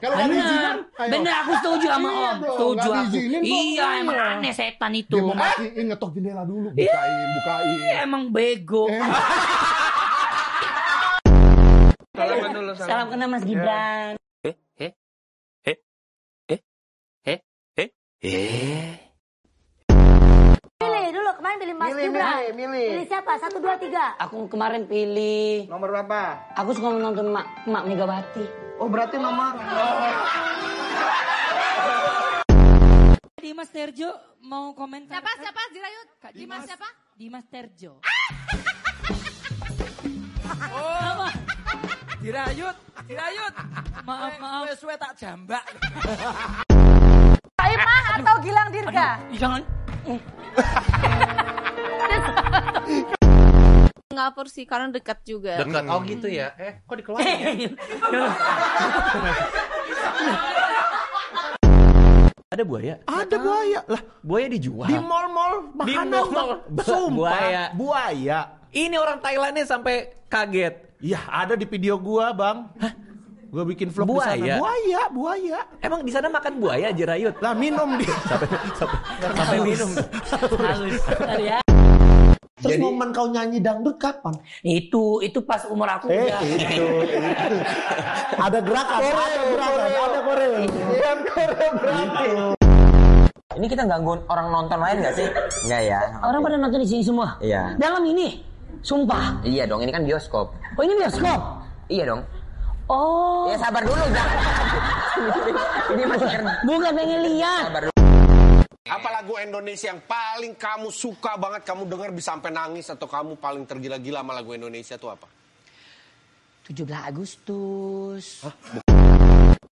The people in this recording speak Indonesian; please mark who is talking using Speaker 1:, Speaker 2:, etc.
Speaker 1: Kalau nggak diizinin,
Speaker 2: bener aku setuju sama Om. Setuju aku. Iya, emang aneh setan itu.
Speaker 1: Dia mau matiin, ngetok jendela dulu, bukain.
Speaker 2: Emang bego.
Speaker 3: Salaman dulu.
Speaker 2: Salam kenal Mas Gibran.
Speaker 4: Pilih dulu, kemarin pilih Mas Gibran. Pilih siapa? 1, 2, 3.
Speaker 2: Aku kemarin pilih.
Speaker 3: Nomor berapa?
Speaker 2: Aku suka menonton Mak Megawati.
Speaker 3: Oh, berarti nomor.
Speaker 2: Dimas Terjo mau komentar.
Speaker 4: Siapa? Dirayut. Dimas siapa?
Speaker 2: Dimas Terjo.
Speaker 5: Oh. Dirayut.
Speaker 2: Maaf.
Speaker 5: Suwe tak jambak.
Speaker 4: Imah atau Gilang Dirga?
Speaker 2: Jangan.
Speaker 6: Singapura sih karena dekat juga.
Speaker 7: Dekat. Oh gitu ya. Kok dikeluarin? Ada buaya?
Speaker 1: Ada buaya lah.
Speaker 7: Buaya dijual.
Speaker 1: Di mall-mall makanan.
Speaker 7: Di mall.
Speaker 1: Sumpah. Buaya.
Speaker 7: Ini orang Thailandnya sampai kaget.
Speaker 1: Ya ada di video gua, Bang. Hah? Gua bikin vlog
Speaker 7: Buaya?
Speaker 1: di sana. Buaya.
Speaker 7: Emang di sana makan buaya, Jirayut?
Speaker 1: Lah minum dia.
Speaker 7: Sampai minum.
Speaker 2: Halus. Ya.
Speaker 1: Terus momen kau nyanyi dangdut kapan?
Speaker 2: Itu pas umur aku udah.
Speaker 1: Itu. Ada gerakan, ada koreo.
Speaker 8: Ini kita ganggu orang nonton lain nggak sih? Nggak ya.
Speaker 2: Orang pada nonton di sini semua.
Speaker 8: Iya.
Speaker 2: Dalam ini, sumpah.
Speaker 8: Iya dong, ini kan bioskop.
Speaker 2: Oh ini bioskop.
Speaker 8: Iya dong.
Speaker 2: Oh.
Speaker 8: Ya sabar dulu, jangan. Ini masih keren.
Speaker 2: Bukan pengen lihat.
Speaker 8: Sabar dulu.
Speaker 9: Apa lagu Indonesia yang paling kamu suka banget, kamu dengar bisa sampai nangis, atau kamu paling tergila-gila sama lagu Indonesia tuh apa?
Speaker 2: 17 Agustus.
Speaker 9: Hah?